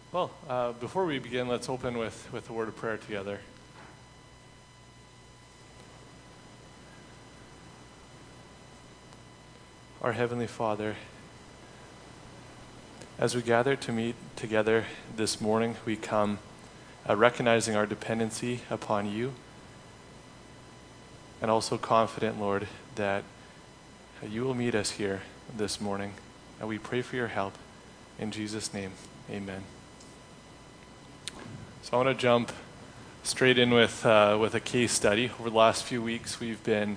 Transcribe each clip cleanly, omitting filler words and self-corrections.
Well, before we begin, let's open with a word of prayer together. Our Heavenly Father, as we gather to meet together this morning, we come recognizing our dependency upon you, and also confident, Lord, that you will meet us here this morning. And we pray for your help. In Jesus' name, amen. So I want to jump straight in with a case study. Over the last few weeks, we've been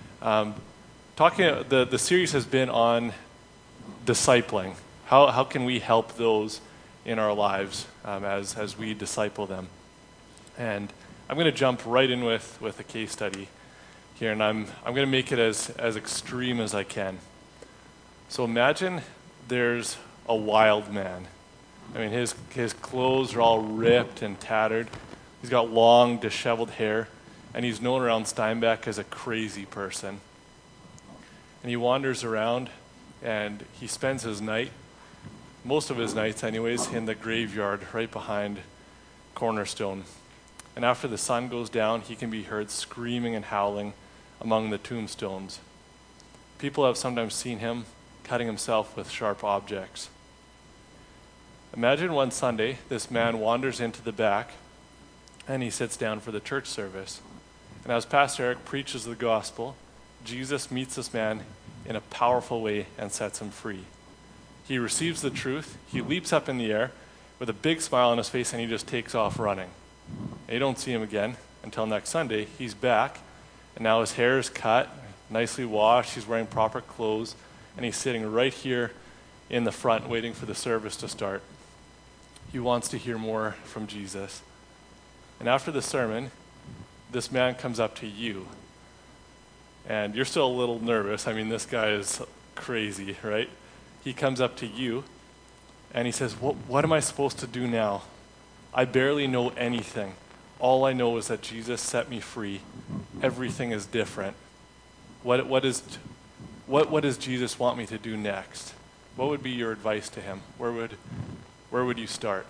talking. The series has been on discipling. How can we help those in our lives as we disciple them? And I'm going to jump right in with a case study here, and I'm going to make it as extreme as I can. So imagine there's a wild man. I mean, his clothes are all ripped and tattered. He's got long, disheveled hair, and he's known around Steinbach as a crazy person. And he wanders around, and he spends his night, most of his nights anyways, in the graveyard right behind Cornerstone. And after the sun goes down, he can be heard screaming and howling among the tombstones. People have sometimes seen him cutting himself with sharp objects. Imagine one Sunday, this man wanders into the back and he sits down for the church service. And as Pastor Eric preaches the gospel, Jesus meets this man in a powerful way and sets him free. He receives the truth, he leaps up in the air with a big smile on his face, and he just takes off running. And you don't see him again until next Sunday. He's back, and now his hair is cut, nicely washed, he's wearing proper clothes, and he's sitting right here in the front waiting for the service to start. He wants to hear more from Jesus. And after the sermon, this man comes up to you. And you're still a little nervous. I mean, this guy is crazy, right? He comes up to you, and he says, what am I supposed to do now? I barely know anything. All I know is that Jesus set me free. Everything is different. What does Jesus want me to do next? What would be your advice to him? Where would you start?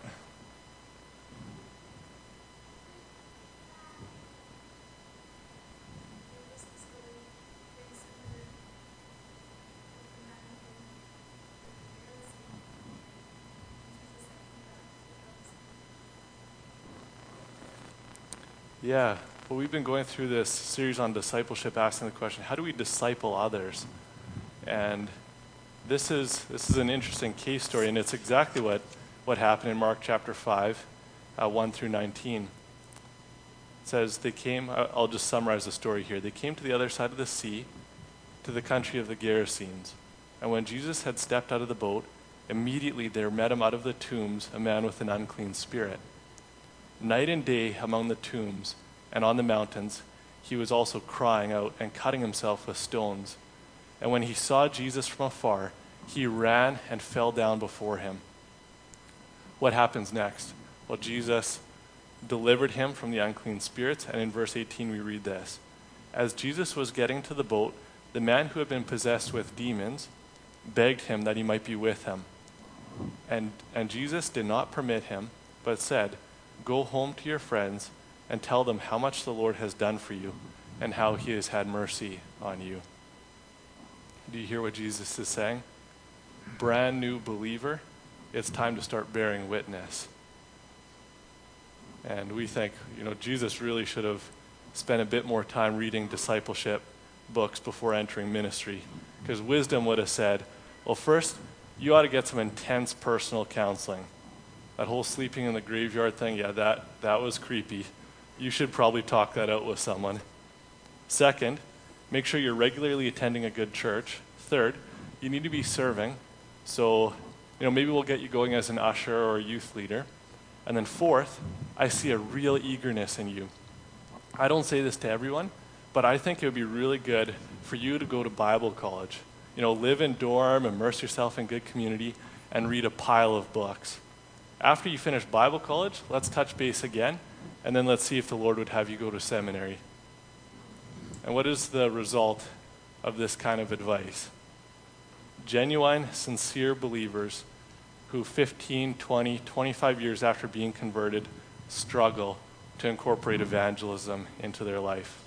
Yeah, well, we've been going through this series on discipleship, asking the question, how do we disciple others? And this is an interesting case story, and it's exactly what happened in Mark chapter 5, 1 through 19. It says they came, I'll just summarize the story here. They came to the other side of the sea, to the country of the Gerasenes. And when Jesus had stepped out of the boat, immediately there met him out of the tombs a man with an unclean spirit. Night and day among the tombs and on the mountains, he was also crying out and cutting himself with stones. And when he saw Jesus from afar, he ran and fell down before him. What happens next? Well, Jesus delivered him from the unclean spirits, and in verse 18 we read this. As Jesus was getting to the boat, the man who had been possessed with demons begged him that he might be with him. And Jesus did not permit him, but said, "Go home to your friends and tell them how much the Lord has done for you and how he has had mercy on you." Do you hear what Jesus is saying? Brand new believer, it's time to start bearing witness. And we think, Jesus really should have spent a bit more time reading discipleship books before entering ministry. Because wisdom would have said, well, first, you ought to get some intense personal counseling. That whole sleeping in the graveyard thing, yeah, that was creepy. You should probably talk that out with someone. Second, make sure you're regularly attending a good church. Third, you need to be serving. So, maybe we'll get you going as an usher or a youth leader. And then fourth, I see a real eagerness in you. I don't say this to everyone, but I think it would be really good for you to go to Bible college. Live in dorm, immerse yourself in good community, and read a pile of books. After you finish Bible college, let's touch base again, and then let's see if the Lord would have you go to seminary. And what is the result of this kind of advice? Genuine, sincere believers who 15, 20, 25 years after being converted struggle to incorporate evangelism into their life.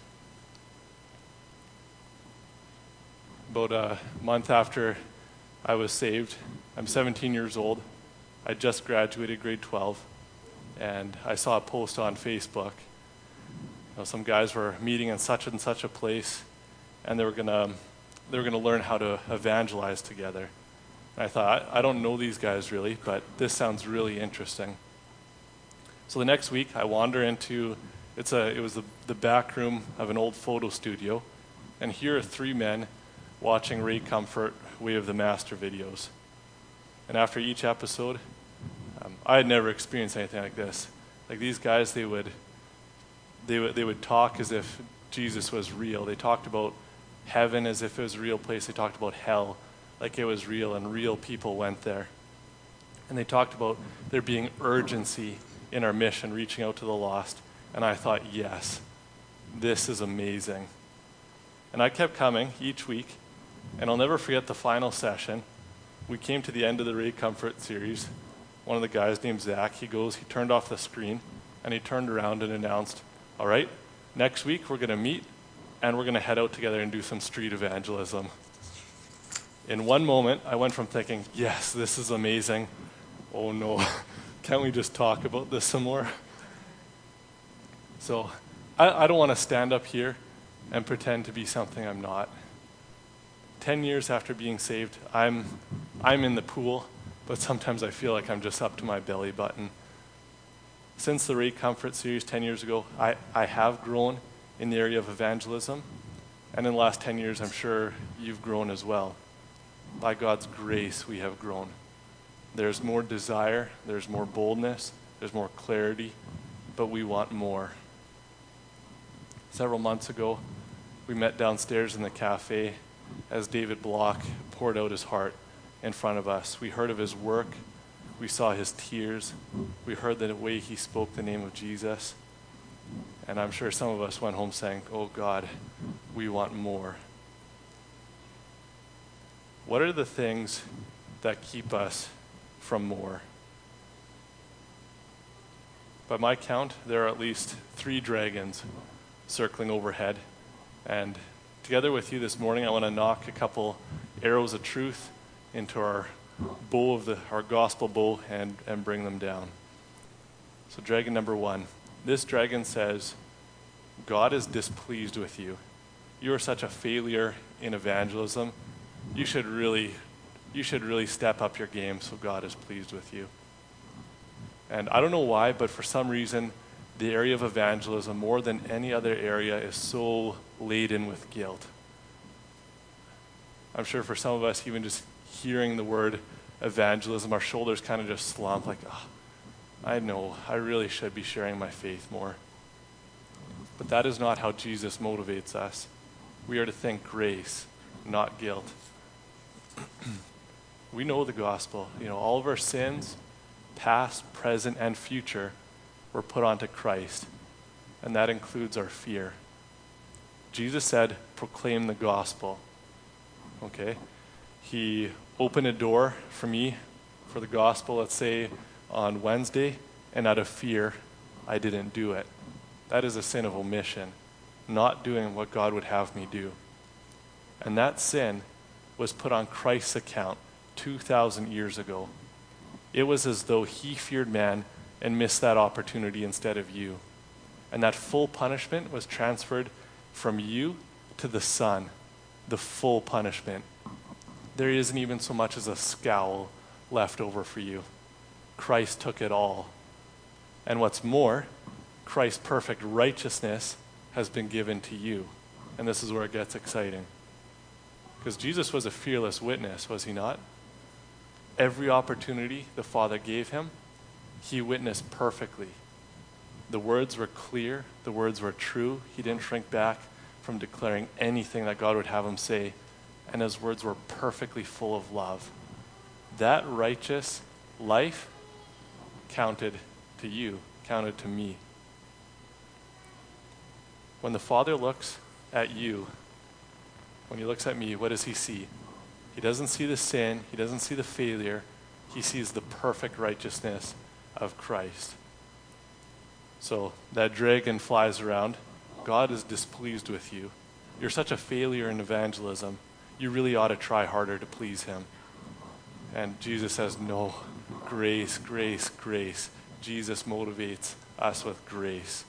About a month after I was saved, I'm 17 years old. I just graduated grade 12, and I saw a post on Facebook. Some guys were meeting in such and such a place, and they were gonna learn how to evangelize together. And I thought, I don't know these guys really, but this sounds really interesting. So the next week, I wander into it was the back room of an old photo studio, and here are three men watching Ray Comfort Way of the Master videos. And after each episode, I had never experienced anything like this. Like these guys, they would talk as if Jesus was real. They talked about heaven as if it was a real place. They talked about hell like it was real, and real people went there. And they talked about there being urgency in our mission, reaching out to the lost. And I thought, yes, this is amazing. And I kept coming each week, and I'll never forget the final session. We came to the end of the Ray Comfort series. One of the guys named Zach, he turned off the screen, and he turned around and announced, all right, next week we're going to meet, and we're going to head out together and do some street evangelism. In one moment, I went from thinking, yes, this is amazing. Oh no, can't we just talk about this some more? So I don't want to stand up here and pretend to be something I'm not. 10 years after being saved, I'm in the pool, but sometimes I feel like I'm just up to my belly button. Since the Ray Comfort series 10 years ago, I have grown in the area of evangelism, and in the last 10 years, I'm sure you've grown as well. By God's grace, we have grown. There's more desire, there's more boldness, there's more clarity, but we want more. Several months ago, we met downstairs in the cafe as David Block poured out his heart in front of us. We heard of his work, we saw his tears, we heard the way he spoke the name of Jesus, and I'm sure some of us went home saying, oh God, we want more. What are the things that keep us from more? By my count, there are at least 3 dragons circling overhead. And together with you this morning, I want to knock a couple arrows of truth into our bow of our gospel bow and bring them down. So dragon number 1. This dragon says, God is displeased with you. You are such a failure in evangelism. You should really step up your game so God is pleased with you. And I don't know why, but for some reason, the area of evangelism, more than any other area, is so laden with guilt. I'm sure for some of us, even just hearing the word evangelism, our shoulders kind of just slump like, oh, I know, I really should be sharing my faith more. But that is not how Jesus motivates us. We are to think grace, not guilt. We know the gospel. All of our sins, past, present, and future, were put onto Christ, and that includes our fear. Jesus said, proclaim the gospel. Okay? He opened a door for me for the gospel, let's say, on Wednesday, and out of fear, I didn't do it. That is a sin of omission, not doing what God would have me do. And that sin was put on Christ's account 2,000 years ago. It was as though he feared man and missed that opportunity instead of you. And that full punishment was transferred from you to the Son, the full punishment. There isn't even so much as a scowl left over for you. Christ took it all. And what's more, Christ's perfect righteousness has been given to you. And this is where it gets exciting. Because Jesus was a fearless witness, was he not? Every opportunity the Father gave him, he witnessed perfectly. The words were clear, the words were true. He didn't shrink back from declaring anything that God would have him say, and his words were perfectly full of love. That righteous life counted to you, counted to me. When the Father looks at you, when he looks at me, what does he see? He doesn't see the sin, he doesn't see the failure, He sees the perfect righteousness of Christ. So that dragon flies around. God is displeased with you. You're such a failure in evangelism. You really ought to try harder to please him. And Jesus says, no, grace, grace, grace. Jesus motivates us with grace.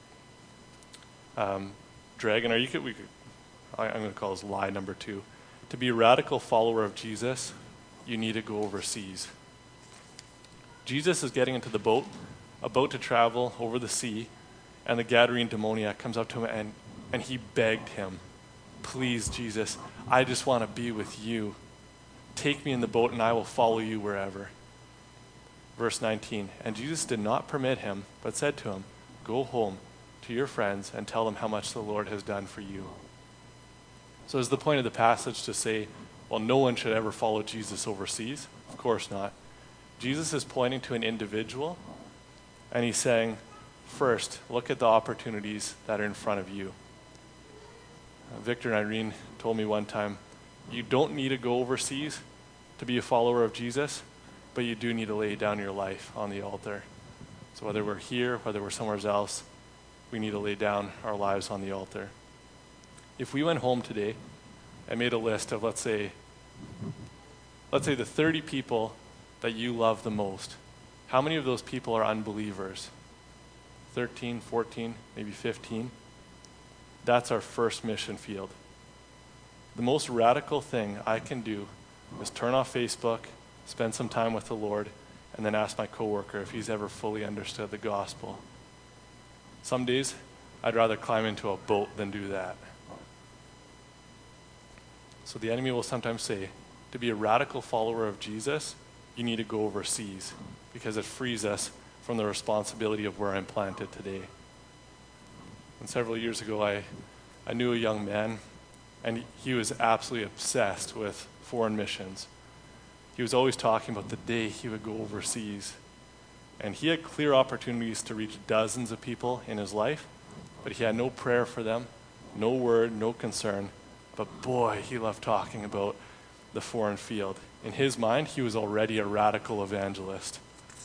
Dragon, I'm going to call this lie number 2. To be a radical follower of Jesus, you need to go overseas. Jesus is getting into the boat, about to travel over the sea, and the Gadarene demoniac comes up to him and he begged him, please, Jesus, I just want to be with you. Take me in the boat and I will follow you wherever. Verse 19, and Jesus did not permit him, but said to him, go home to your friends and tell them how much the Lord has done for you. So is the point of the passage to say, well, no one should ever follow Jesus overseas? Of course not. Jesus is pointing to an individual, and he's saying, first, look at the opportunities that are in front of you. Victor and Irene told me one time, you don't need to go overseas to be a follower of Jesus, but you do need to lay down your life on the altar. So whether we're here, whether we're somewhere else, we need to lay down our lives on the altar. If we went home today and made a list of, let's say the 30 people that you love the most, how many of those people are unbelievers? 13, 14, maybe 15? That's our first mission field. The most radical thing I can do is turn off Facebook, spend some time with the Lord, and then ask my coworker if he's ever fully understood the gospel. Some days, I'd rather climb into a boat than do that. So the enemy will sometimes say, to be a radical follower of Jesus, you need to go overseas because it frees us from the responsibility of where I'm planted today. And several years ago, I knew a young man, and he was absolutely obsessed with foreign missions. He was always talking about the day he would go overseas. And he had clear opportunities to reach dozens of people in his life, but he had no prayer for them, no word, no concern. But boy, he loved talking about the foreign field. In his mind, he was already a radical evangelist.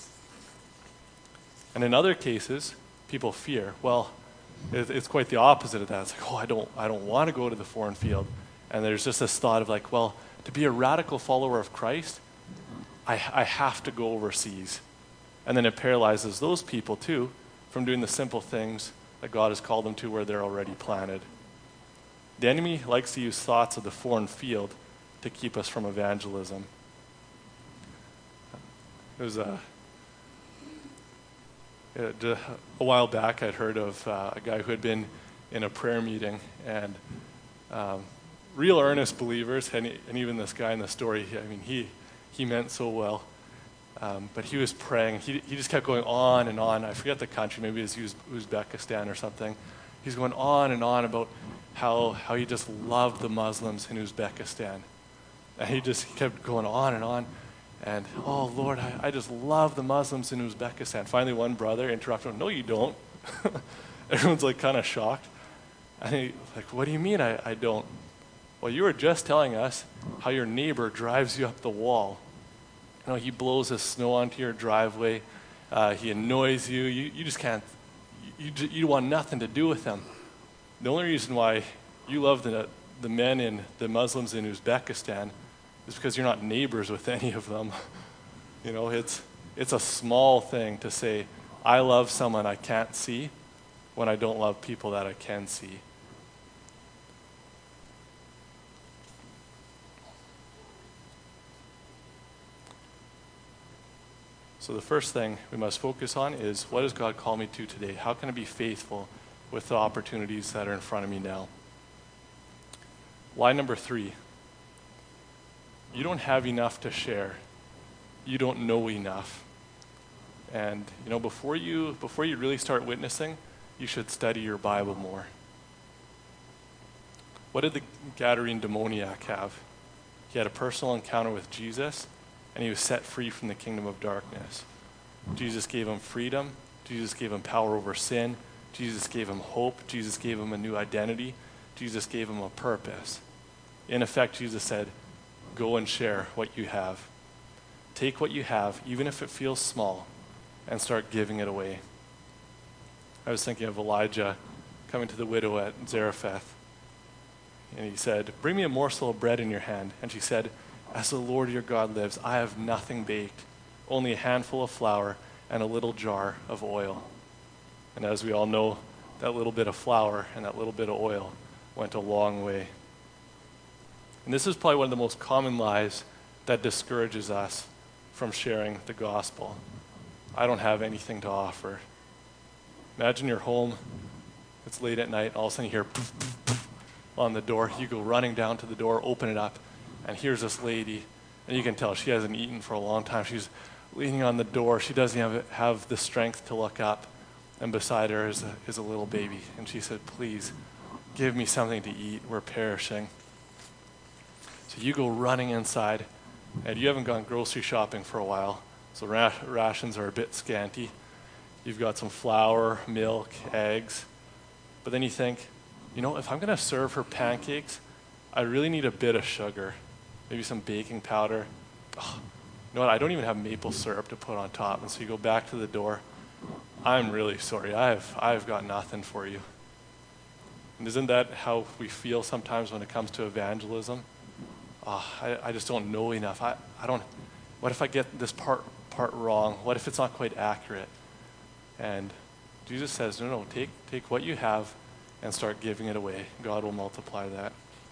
And in other cases, people fear. Well, it's quite the opposite of that. It's like, oh, I don't want to go to the foreign field. And there's just this thought of like, well, to be a radical follower of Christ, I have to go overseas. And then it paralyzes those people too from doing the simple things that God has called them to where they're already planted. The enemy likes to use thoughts of the foreign field to keep us from evangelism. It was a while back I'd heard of a guy who had been in a prayer meeting, and real earnest believers, and even this guy in the story, he meant so well. But he was praying. He just kept going on and on. I forget the country. Maybe it was Uzbekistan or something. He's going on and on about how he just loved the Muslims in Uzbekistan. And he kept going on and on. And, oh, Lord, I just love the Muslims in Uzbekistan. Finally, one brother interrupted him. No, you don't. Everyone's like kind of shocked. And he's like, what do you mean I don't? Well, you were just telling us how your neighbor drives you up the wall. He blows his snow onto your driveway. He annoys you. You just can't, you want nothing to do with him. The only reason why you love the men and the Muslims in Uzbekistan is because you're not neighbors with any of them. It's a small thing to say, I love someone I can't see when I don't love people that I can see. So the first thing we must focus on is, what does God call me to today? How can I be faithful with the opportunities that are in front of me now? Lie number 3. You don't have enough to share. You don't know enough. And before you really start witnessing, you should study your Bible more. What did the Gadarene demoniac have? He had a personal encounter with Jesus, and he was set free from the kingdom of darkness. Jesus gave him freedom. Jesus gave him power over sin. Jesus gave him hope. Jesus gave him a new identity. Jesus gave him a purpose. In effect, Jesus said, go and share what you have. Take what you have, even if it feels small, and start giving it away. I was thinking of Elijah coming to the widow at Zarephath. And he said, "Bring me a morsel of bread in your hand." And she said, "As the Lord your God lives, I have nothing baked, only a handful of flour and a little jar of oil." And as we all know, that little bit of flour and that little bit of oil went a long way. And this is probably one of the most common lies that discourages us from sharing the gospel. I don't have anything to offer. Imagine you're home, it's late at night, all of a sudden you hear poof, poof, poof on the door. You go running down to the door, open it up, and here's this lady, and you can tell she hasn't eaten for a long time. She's leaning on the door. She doesn't have the strength to look up, and beside her is a little baby. And she said, "Please, give me something to eat. We're perishing." So you go running inside, and you haven't gone grocery shopping for a while, so rations are a bit scanty. You've got some flour, milk, eggs, but then you think, if I'm going to serve her pancakes, I really need a bit of sugar, maybe some baking powder. Oh, you know what? I don't even have maple syrup to put on top. And so you go back to the door. "I'm really sorry. I've got nothing for you." And isn't that how we feel sometimes when it comes to evangelism? I just don't know enough. I don't. What if I get this part wrong? What if it's not quite accurate? And Jesus says, no, take what you have and start giving it away. God will multiply that.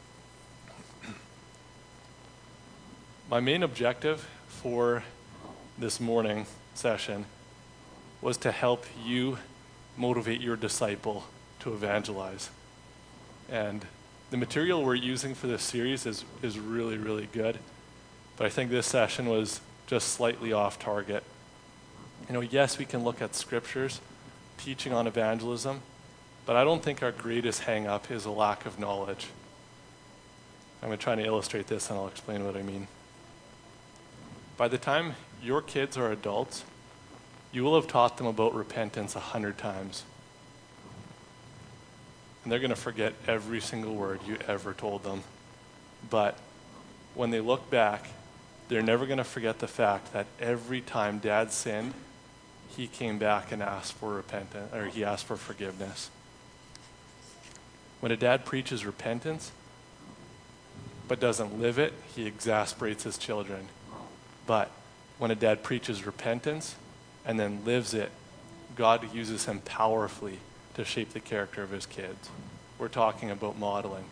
My main objective for this morning session was to help you motivate your disciple to evangelize. And the material we're using for this series is really, really good. But I think this session was just slightly off target. Yes, we can look at scriptures, teaching on evangelism, but I don't think our greatest hang-up is a lack of knowledge. I'm going to try to illustrate this, and I'll explain what I mean. By the time your kids are adults, you will have taught them about repentance 100 times. And they're going to forget every single word you ever told them. But when they look back, they're never going to forget the fact that every time Dad sinned, he came back and asked for repentance, or he asked for forgiveness. When a dad preaches repentance, but doesn't live it, he exasperates his children. But when a dad preaches repentance and then lives it, God uses him powerfully to shape the character of his kids. We're talking about modeling.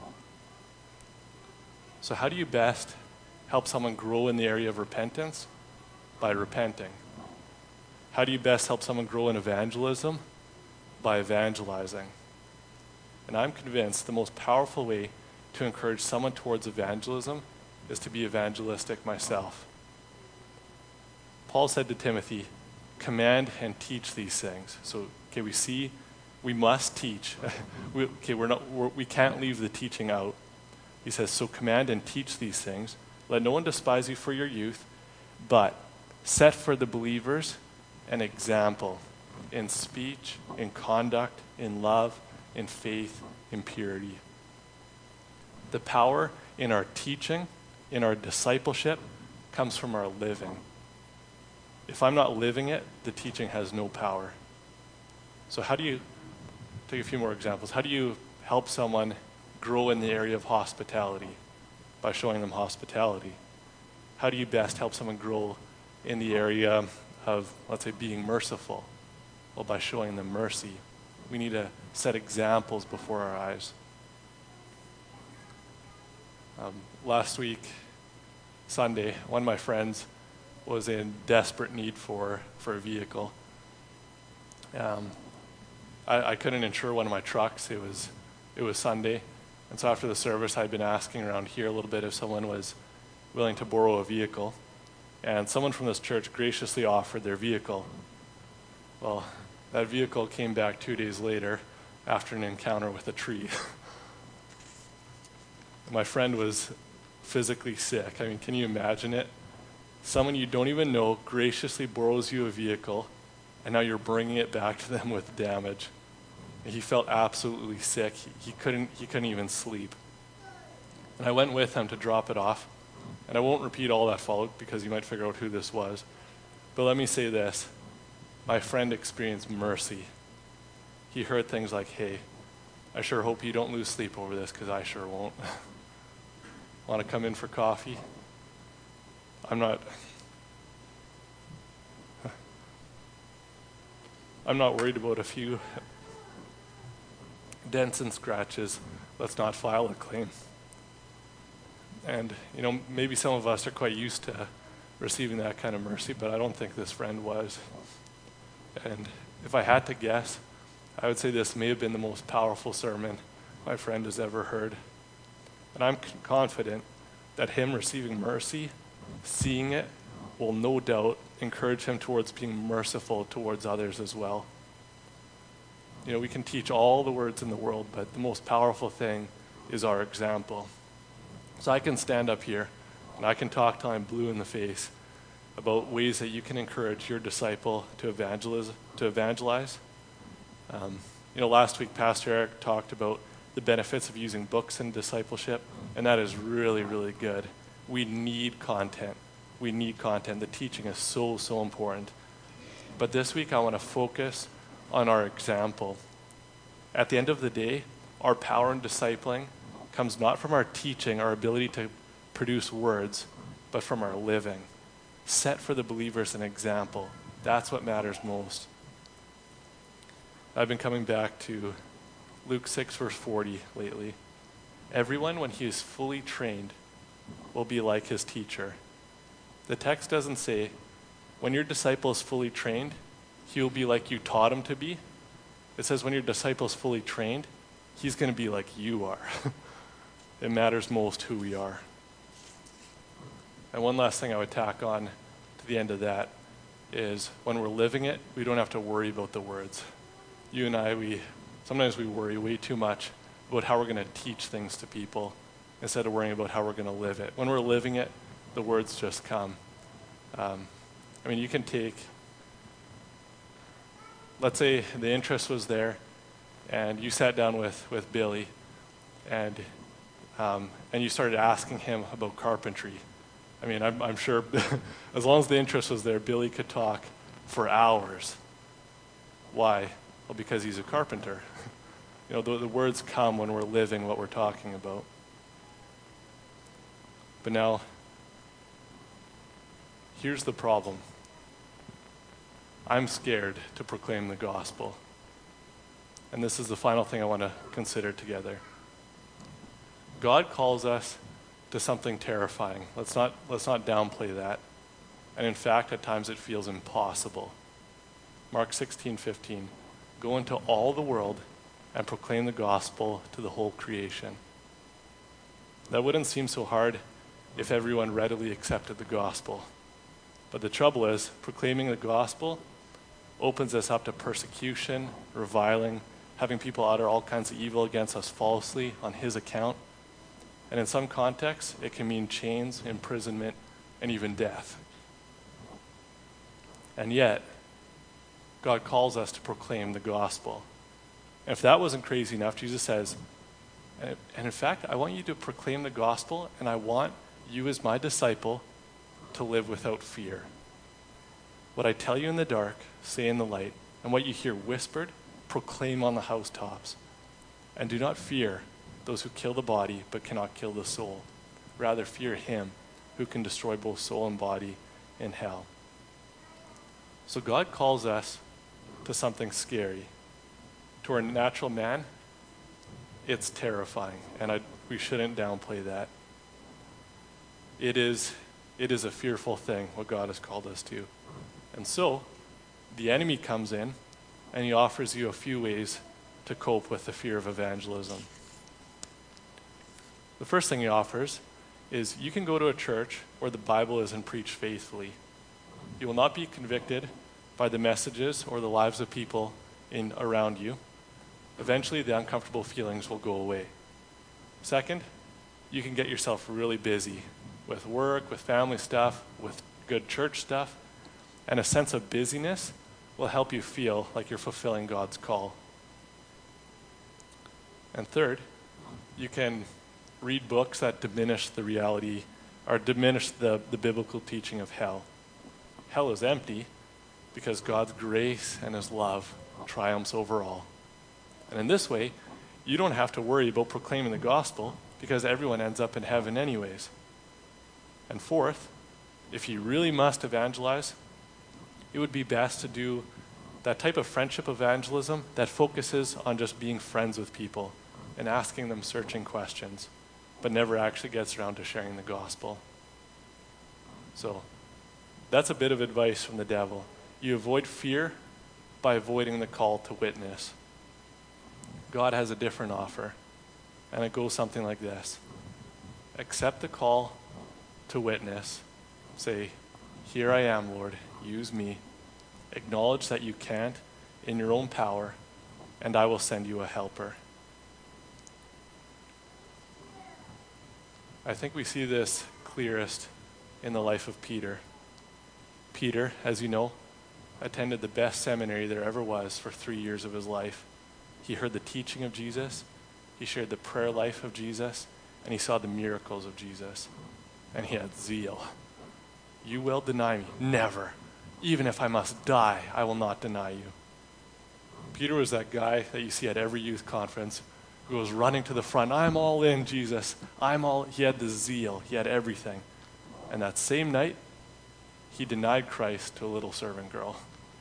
So how do you best help someone grow in the area of repentance? By repenting. How do you best help someone grow in evangelism? By evangelizing. And I'm convinced the most powerful way to encourage someone towards evangelism is to be evangelistic myself. Paul said to Timothy, "Command and teach these things." So, we see we must teach. We can't leave the teaching out. He says, "So command and teach these things. Let no one despise you for your youth, but set for the believers an example in speech, in conduct, in love, in faith, in purity." The power in our teaching, in our discipleship, comes from our living. If I'm not living it, the teaching has no power. So how do you, take a few more examples, how do you help someone grow in the area of hospitality? By showing them hospitality. How do you best help someone grow in the area of, let's say, being merciful? Well, by showing them mercy. We need to set examples before our eyes. Last week, Sunday, one of my friends was in desperate need for a vehicle. I couldn't insure one of my trucks. It was Sunday. And so after the service, I'd been asking around here a little bit if someone was willing to borrow a vehicle. And someone from this church graciously offered their vehicle. Well, that vehicle came back 2 days later after an encounter with a tree. My friend was physically sick. I mean, can you imagine it? Someone you don't even know graciously borrows you a vehicle, and now you're bringing it back to them with damage. He felt absolutely sick. He couldn't even sleep. And I went with him to drop it off. And I won't repeat all that followed because you might figure out who this was. But let me say this. My friend experienced mercy. He heard things like, hey, I sure hope you don't lose sleep over this because I sure won't. Want to come in for coffee? I'm not worried about a few dents and scratches. Let's not file a claim. And, maybe some of us are quite used to receiving that kind of mercy, but I don't think this friend was. And if I had to guess, I would say this may have been the most powerful sermon my friend has ever heard. And I'm confident that him receiving mercy, seeing it, will no doubt encourage him towards being merciful towards others as well. We can teach all the words in the world, but the most powerful thing is our example. So I can stand up here and I can talk till I'm blue in the face about ways that you can encourage your disciple to evangelize. Last week Pastor Eric talked about the benefits of using books in discipleship, and that is really, really good. We need content. The teaching is so, so important. But this week I want to focus on our example. At the end of the day, our power in discipling comes not from our teaching, our ability to produce words, but from our living. Set for the believers an example. That's what matters most. I've been coming back to Luke 6, verse 40 lately. Everyone, when he is fully trained, will be like his teacher. The text doesn't say, when your disciple is fully trained, he will be like you taught him to be. It says when your disciple is fully trained, he's going to be like you are. It matters most who we are. And one last thing I would tack on to the end of that is when we're living it, we don't have to worry about the words. You and I, sometimes we worry way too much about how we're going to teach things to people instead of worrying about how we're going to live it. When we're living it, the words just come. You can take, let's say the interest was there and you sat down with Billy and you started asking him about carpentry. I'm sure as long as the interest was there, Billy could talk for hours. Why? Well, because he's a carpenter. The words come when we're living what we're talking about. But now, here's the problem. I'm scared to proclaim the gospel. And this is the final thing I want to consider together. God calls us to something terrifying. Let's not downplay that. And in fact, at times it feels impossible. Mark 16:15. Go into all the world and proclaim the gospel to the whole creation. That wouldn't seem so hard if everyone readily accepted the gospel. But the trouble is, proclaiming the gospel opens us up to persecution, reviling, having people utter all kinds of evil against us falsely on his account. And in some contexts, it can mean chains, imprisonment, and even death. And yet, God calls us to proclaim the gospel. And if that wasn't crazy enough, Jesus says, and in fact, I want you to proclaim the gospel, and I want you as my disciple to live without fear. What I tell you in the dark, say in the light, and what you hear whispered, proclaim on the housetops. And do not fear those who kill the body but cannot kill the soul. Rather fear him who can destroy both soul and body in hell. So God calls us to something scary. To our natural man, it's terrifying, and we shouldn't downplay that. It is a fearful thing, what God has called us to. And so, the enemy comes in, and he offers you a few ways to cope with the fear of evangelism. The first thing he offers is you can go to a church where the Bible isn't preached faithfully. You will not be convicted by the messages or the lives of people around you. Eventually, the uncomfortable feelings will go away. Second, you can get yourself really busy with work, with family stuff, with good church stuff, and a sense of busyness will help you feel like you're fulfilling God's call. And third, you can read books that diminish the reality or diminish the biblical teaching of hell. Hell is empty because God's grace and his love triumphs over all. And in this way, you don't have to worry about proclaiming the gospel because everyone ends up in heaven anyways. And fourth, if you really must evangelize, it would be best to do that type of friendship evangelism that focuses on just being friends with people and asking them searching questions, but never actually gets around to sharing the gospel. So that's a bit of advice from the devil. You avoid fear by avoiding the call to witness. God has a different offer, and it goes something like this. Accept the call to witness. Say, here I am, Lord, use me. Acknowledge that you can't in your own power, and I will send you a helper. I think we see this clearest in the life of Peter. Peter, as you know, attended the best seminary there ever was for 3 years of his life. He heard the teaching of Jesus, he shared the prayer life of Jesus, and he saw the miracles of Jesus. And he had zeal. You will deny me? Never. Even if I must die, I will not deny you. Peter was that guy that you see at every youth conference who was running to the front. I'm all in, Jesus. He had the zeal. He had everything. And that same night, he denied Christ to a little servant girl.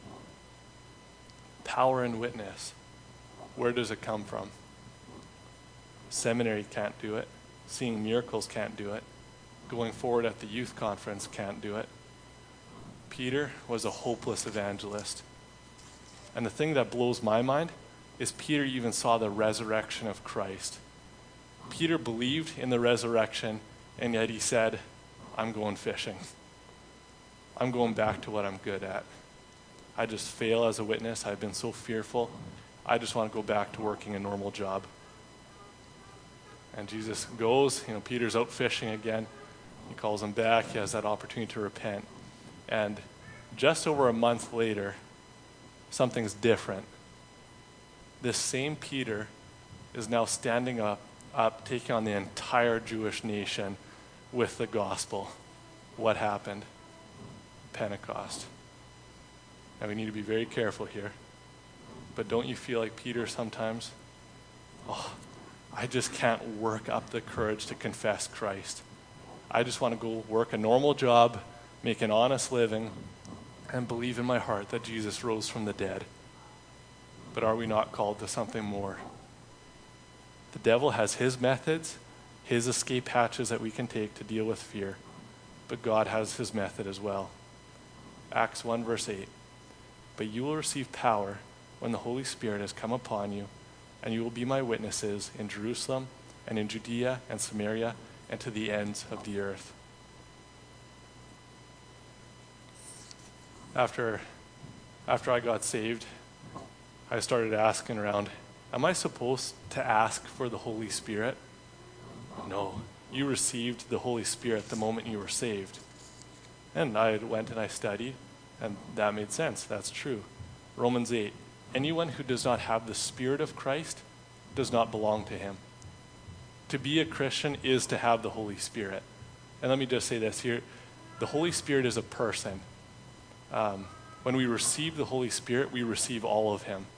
Power and witness. Where does it come from? Seminary can't do it. Seeing miracles can't do it. Going forward at the youth conference can't do it. Peter was a hopeless evangelist. And the thing that blows my mind is Peter even saw the resurrection of Christ. Peter believed in the resurrection, and yet he said, I'm going fishing. I'm going back to what I'm good at. I just fail as a witness. I've been so fearful. I just want to go back to working a normal job. And Jesus goes, Peter's out fishing again. He calls him back. He has that opportunity to repent. And just over a month later, something's different. This same Peter is now standing up, taking on the entire Jewish nation with the gospel. What happened? Pentecost. Now we need to be very careful here. But don't you feel like Peter sometimes? I just can't work up the courage to confess Christ. I just want to go work a normal job, make an honest living, and believe in my heart that Jesus rose from the dead. But are we not called to something more? The devil has his methods, his escape hatches that we can take to deal with fear. But God has his method as well. Acts 1 verse 8. But you will receive power when the Holy Spirit has come upon you, and you will be my witnesses in Jerusalem and in Judea and Samaria and to the ends of the earth. After I got saved, I started asking around, am I supposed to ask for the Holy Spirit? No, you received the Holy Spirit the moment you were saved. And I went and I studied, and that made sense. That's true. Romans 8, anyone who does not have the Spirit of Christ does not belong to him. To be a Christian is to have the Holy Spirit. And let me just say this here. The Holy Spirit is a person. When we receive the Holy Spirit, we receive all of him.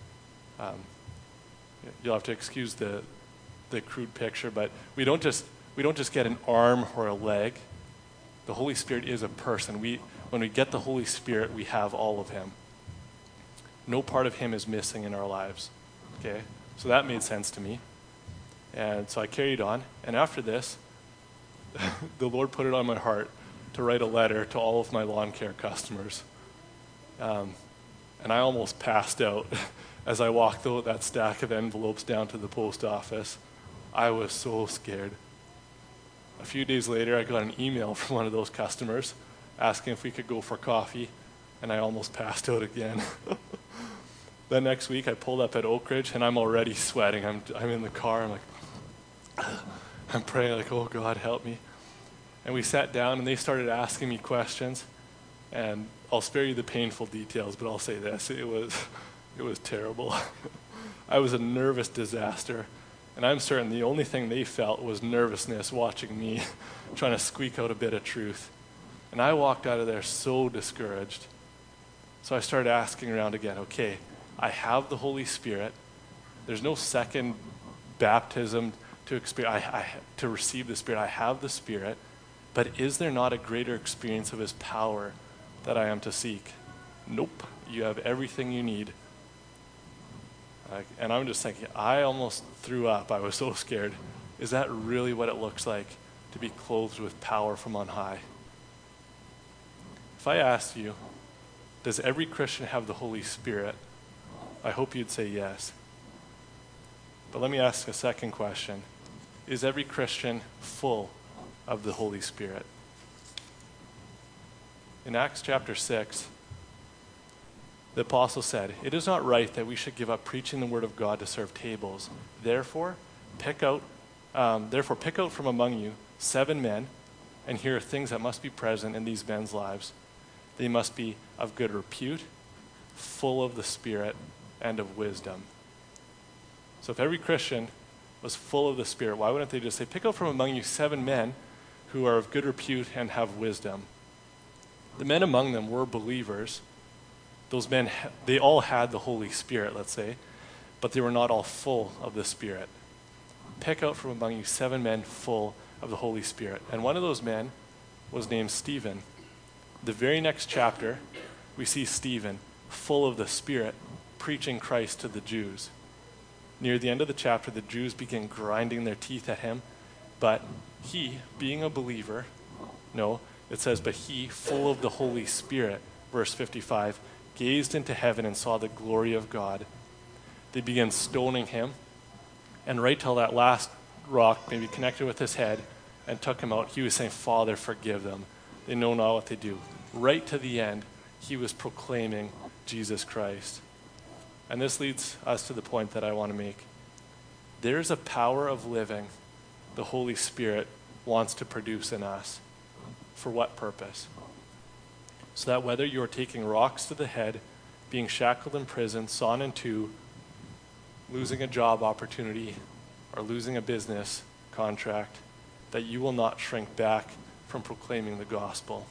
You'll have to excuse the crude picture, but we don't just get an arm or a leg. The Holy Spirit is a person. When we get the Holy Spirit, we have all of him. No part of him is missing in our lives. Okay? So that made sense to me. And so I carried on. And after this, the Lord put it on my heart to write a letter to all of my lawn care customers. And I almost passed out as I walked that stack of envelopes down to the post office. I was so scared. A few days later, I got an email from one of those customers asking if we could go for coffee, and I almost passed out again. Then next week, I pulled up at Oak Ridge, and I'm already sweating. I'm in the car. I'm like, I'm praying like, oh, God, help me. And we sat down, and they started asking me questions. And I'll spare you the painful details, but I'll say this. It was terrible. I was a nervous disaster. And I'm certain the only thing they felt was nervousness watching me trying to squeak out a bit of truth. And I walked out of there so discouraged. So I started asking around again, okay, I have the Holy Spirit. There's no second baptism to experience, to receive the Spirit. I have the Spirit. But is there not a greater experience of his power that I am to seek? Nope. You have everything you need. And I'm just thinking, I almost threw up. I was so scared. Is that really what it looks like to be clothed with power from on high? If I asked you, does every Christian have the Holy Spirit? I hope you'd say yes. But let me ask a second question. Is every Christian full of the Holy Spirit? In Acts chapter 6, the apostle said, "It is not right that we should give up preaching the word of God to serve tables. Therefore, pick out from among you 7 men, and here are things that must be present in these men's lives. They must be of good repute, full of the Spirit, and of wisdom." So if every Christian was full of the Spirit, why wouldn't they just say, pick out from among you 7 men who are of good repute and have wisdom? The men among them were believers. Those men, they all had the Holy Spirit, let's say, but they were not all full of the Spirit. Pick out from among you 7 men full of the Holy Spirit. And one of those men was named Stephen. The very next chapter, we see Stephen, full of the Spirit, preaching Christ to the Jews. Near the end of the chapter, the Jews begin grinding their teeth at him, but he, being a believer, it says, but he, full of the Holy Spirit, verse 55, gazed into heaven and saw the glory of God. They began stoning him, and right till that last rock maybe connected with his head and took him out, he was saying, "Father, forgive them. They know not what they do." Right to the end, he was proclaiming Jesus Christ. And this leads us to the point that I want to make. There's a power of living the Holy Spirit wants to produce in us. For what purpose? So that whether you're taking rocks to the head, being shackled in prison, sawn in two, losing a job opportunity, or losing a business contract, that you will not shrink back from proclaiming the gospel.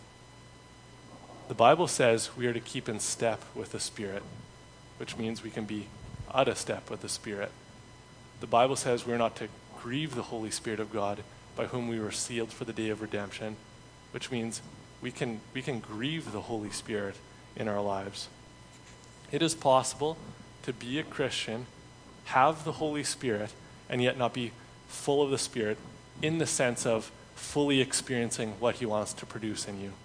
The Bible says we are to keep in step with the Spirit, which means we can be out of step with the Spirit. The Bible says we're not to grieve the Holy Spirit of God, by whom we were sealed for the day of redemption, which means we can grieve the Holy Spirit in our lives. It is possible to be a Christian, have the Holy Spirit, and yet not be full of the Spirit in the sense of fully experiencing what he wants to produce in you.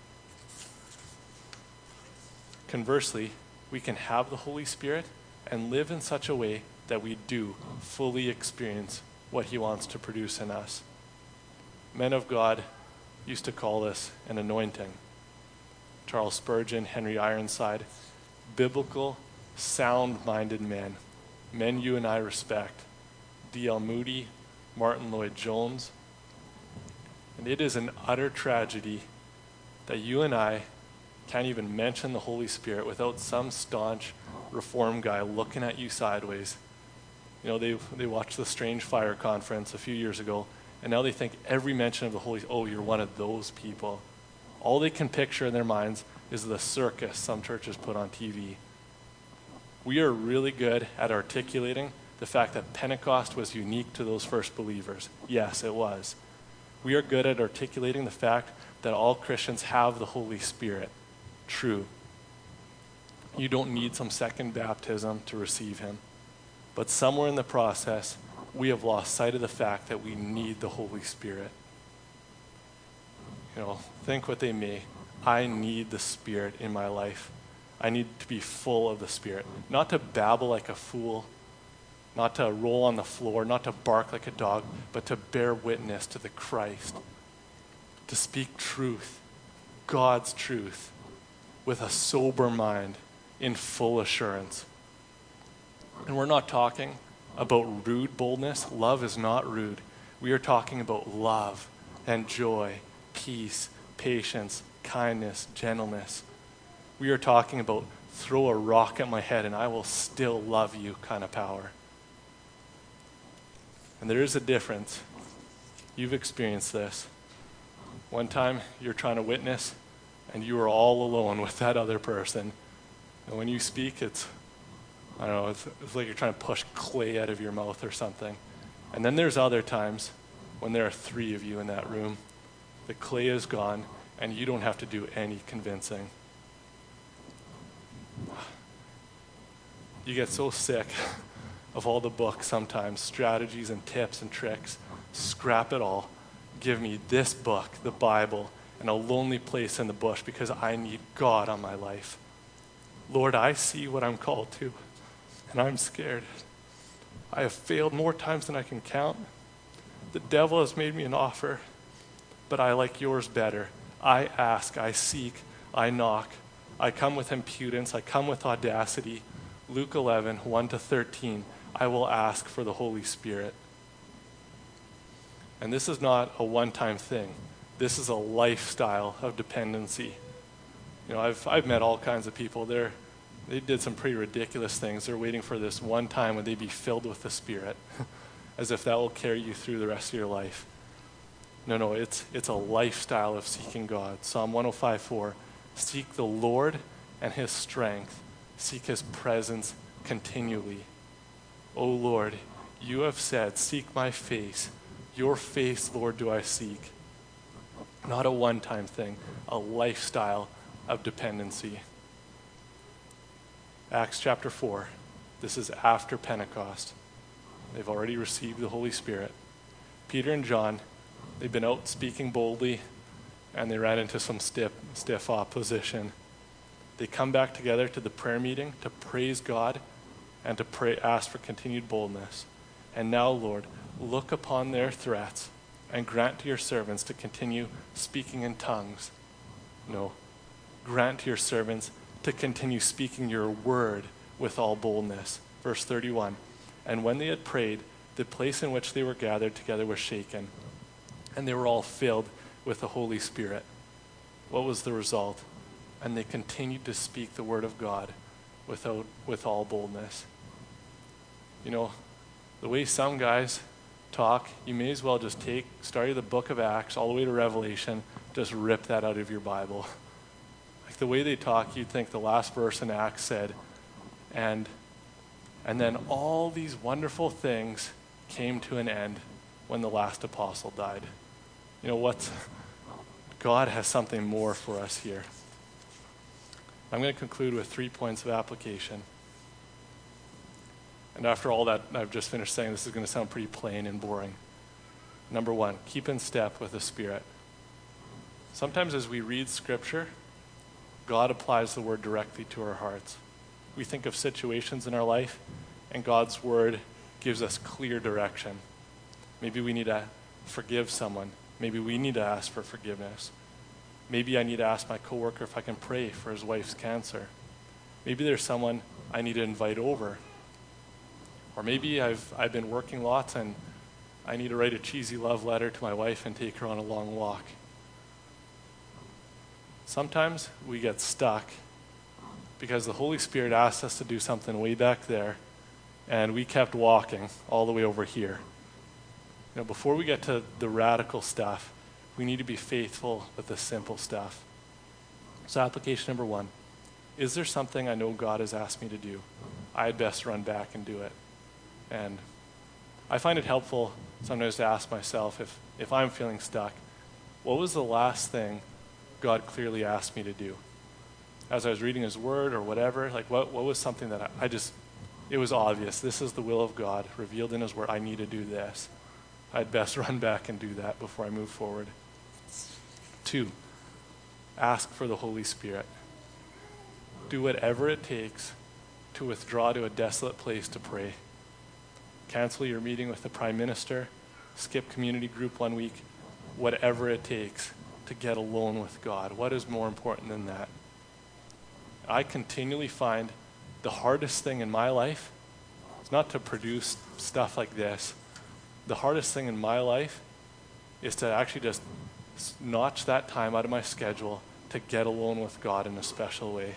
Conversely, we can have the Holy Spirit and live in such a way that we do fully experience what he wants to produce in us. Men of God used to call this an anointing. Charles Spurgeon, Henry Ironside, biblical, sound-minded men you and I respect. D.L. Moody, Martin Lloyd-Jones. And it is an utter tragedy that you and I can't even mention the Holy Spirit without some staunch reform guy looking at you sideways. They watched the Strange Fire conference a few years ago, and now they think every mention of the Holy Spirit, oh, you're one of those people. All they can picture in their minds is the circus some churches put on TV. We are really good at articulating the fact that Pentecost was unique to those first believers. Yes, it was. We are good at articulating the fact that all Christians have the Holy Spirit. True. You don't need some second baptism to receive him. But somewhere in the process, we have lost sight of the fact that we need the Holy Spirit. Think what they may. I need the Spirit in my life. I need to be full of the Spirit. Not to babble like a fool, not to roll on the floor, not to bark like a dog, but to bear witness to the Christ. To speak truth, God's truth, with a sober mind, in full assurance. And we're not talking about rude boldness. Love is not rude. We are talking about love and joy, peace, patience, kindness, gentleness. We are talking about throw a rock at my head and I will still love you kind of power. And there is a difference. You've experienced this. One time you're trying to witness and you are all alone with that other person. And when you speak, it's like you're trying to push clay out of your mouth or something. And then there's other times when there are 3 of you in that room. The clay is gone and you don't have to do any convincing. You get so sick of all the books sometimes, strategies and tips and tricks. Scrap it all. Give me this book, the Bible, and a lonely place in the bush because I need God on my life. Lord, I see what I'm called to, and I'm scared. I have failed more times than I can count. The devil has made me an offer, but I like yours better. I ask, I seek, I knock. I come with impudence, I come with audacity. Luke 11, 1-13, I will ask for the Holy Spirit. And this is not a one-time thing. This is a lifestyle of dependency. I've met all kinds of people. They did some pretty ridiculous things. They're waiting for this one time when they be filled with the Spirit, as if that will carry you through the rest of your life. No, it's a lifestyle of seeking God. Psalm 105:4, seek the Lord and his strength. Seek his presence continually. O Lord, you have said, seek my face. Your face, Lord, do I seek. Not a one-time thing, a lifestyle of dependency. Acts chapter 4. This is after Pentecost. They've already received the Holy Spirit. Peter and John, they've been out speaking boldly, and they ran into some stiff opposition. They come back together to the prayer meeting to praise God and to ask for continued boldness. And now, Lord, look upon their threats and grant to your servants to continue speaking in tongues. No, grant to your servants to continue speaking your word with all boldness. Verse 31, and when they had prayed, the place in which they were gathered together was shaken, and they were all filled with the Holy Spirit. What was the result? And they continued to speak the word of God with all boldness. The way some guys talk, you may as well just start the book of Acts all the way to Revelation, just rip that out of your Bible. Like the way they talk, you'd think the last verse in Acts said, and then all these wonderful things came to an end when the last apostle died. God has something more for us here. I'm going to conclude with 3 points of application. And after all that I've just finished saying, this is going to sound pretty plain and boring. Number 1, keep in step with the Spirit. Sometimes as we read Scripture, God applies the word directly to our hearts. We think of situations in our life, and God's word gives us clear direction. Maybe we need to forgive someone. Maybe we need to ask for forgiveness. Maybe I need to ask my coworker if I can pray for his wife's cancer. Maybe there's someone I need to invite over. Or maybe I've been working lots and I need to write a cheesy love letter to my wife and take her on a long walk. Sometimes we get stuck because the Holy Spirit asked us to do something way back there, and we kept walking all the way over here. Before we get to the radical stuff, we need to be faithful with the simple stuff. So application number 1, is there something I know God has asked me to do? I'd best run back and do it. And I find it helpful sometimes to ask myself, if I'm feeling stuck, what was the last thing God clearly asked me to do? As I was reading his word or whatever, what was something that it was obvious. This is the will of God revealed in his word. I need to do this. I'd best run back and do that before I move forward. 2, ask for the Holy Spirit. Do whatever it takes to withdraw to a desolate place to pray. Cancel your meeting with the Prime Minister, skip community group 1 week, whatever it takes to get alone with God. What is more important than that? I continually find the hardest thing in my life is not to produce stuff like this. The hardest thing in my life is to actually just notch that time out of my schedule to get alone with God in a special way.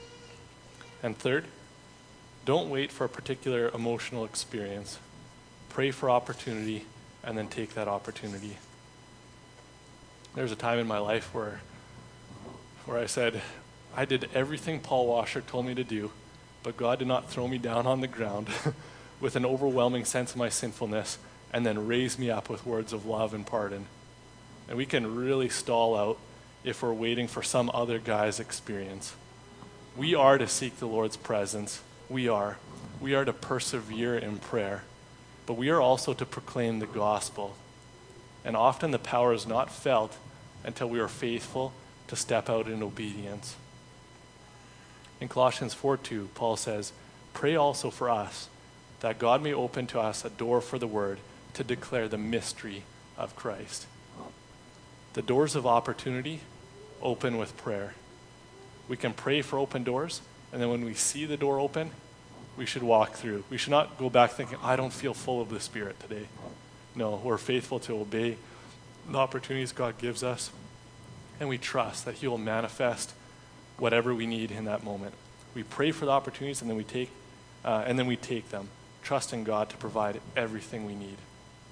And 3rd, don't wait for a particular emotional experience. pray for opportunity, and then take that opportunity. There's a time in my life where I said, I did everything Paul Washer told me to do, but God did not throw me down on the ground with an overwhelming sense of my sinfulness and then raise me up with words of love and pardon. And we can really stall out if we're waiting for some other guy's experience. We are to seek the Lord's presence. We are. We are to persevere in prayer. But we are also to proclaim the gospel. And often the power is not felt until we are faithful to step out in obedience. In Colossians 4:2, Paul says, "Pray also for us, that God may open to us a door for the word to declare the mystery of Christ." The doors of opportunity open with prayer. We can pray for open doors, and then when we see the door open, we should walk through. We should not go back thinking, I don't feel full of the Spirit today. No, we're faithful to obey the opportunities God gives us, and we trust that He will manifest whatever we need in that moment. We pray for the opportunities, and then we take them, trusting God to provide everything we need.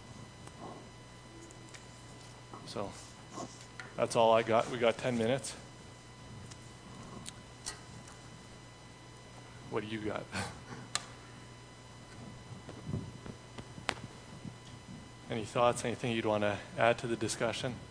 So that's all I got. We got 10 minutes. What do you got? Any thoughts, anything you'd want to add to the discussion?